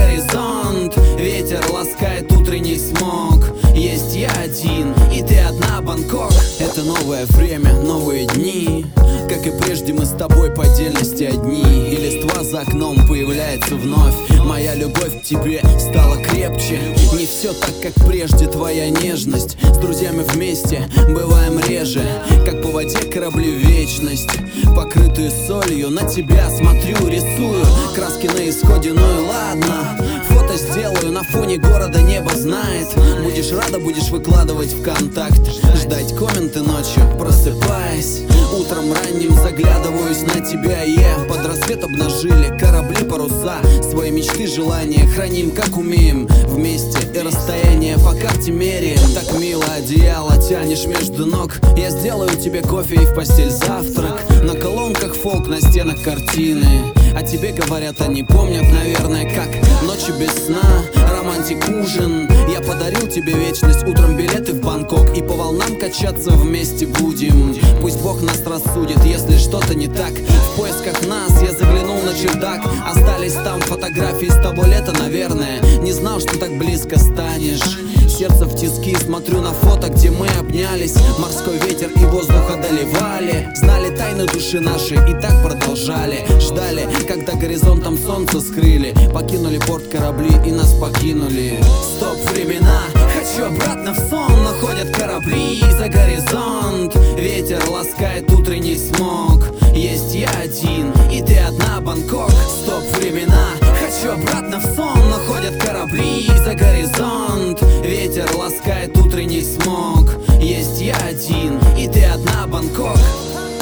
горизонт. Ветер ласкает утренний смог. Есть я один, и ты одна, Бангкок. Это новое время, новые дни. Как и прежде, мы с тобой по отдельности одни. И листва за окном появляется вновь. Моя любовь к тебе стала крепче. Не все так, как прежде, твоя нежность. С друзьями вместе бываем реже. Как по воде корабли в вечность. Покрытые солью, на тебя смотрю, рисую. Краски на исходе, ну и ладно. Фото сделаю, на фоне города небо знает. Будешь рада, будешь выкладывать ВКонтакт. Ждать комменты ночью, просыпаясь. Утром ранним заглядываюсь на тебя, под рассвет обнажили корабли, паруса. Свои мечты, желания храним, как умеем. Вместе и расстояние по карте меряем. Так мило одеяло тянешь между ног. Я сделаю тебе кофе и в постель завтрак. На колонках фолк, на стенах картины. О тебе говорят, они помнят, наверное, как ночи без сна, романтик, ужин. Я подарил тебе вечность, утром билеты в Бангкок. И по волнам качаться вместе будем. Пусть Бог нас рассудит, если что-то не так. В поисках нас я заглянул на чердак. Остались там фотографии с того лета, наверное. Не знал, что так близко станешь. Сердце в тиски, смотрю на фото, где мы обнялись. Морской ветер и воздух одолевали. Знали тайны души нашей и так продолжали. Ждали, когда горизонтом солнце скрыли. Покинули порт корабли и нас покинули. Стоп, времена, хочу обратно в сон. Но ходят корабли за горизонт. Ветер ласкает утренний смог. Есть я один, и ты одна, Бангкок. Стоп, времена, хочу обратно в сон. Но ходят корабли за горизонт. Ветер ласкает утренний смог. Есть я один, и ты одна, Бангкок.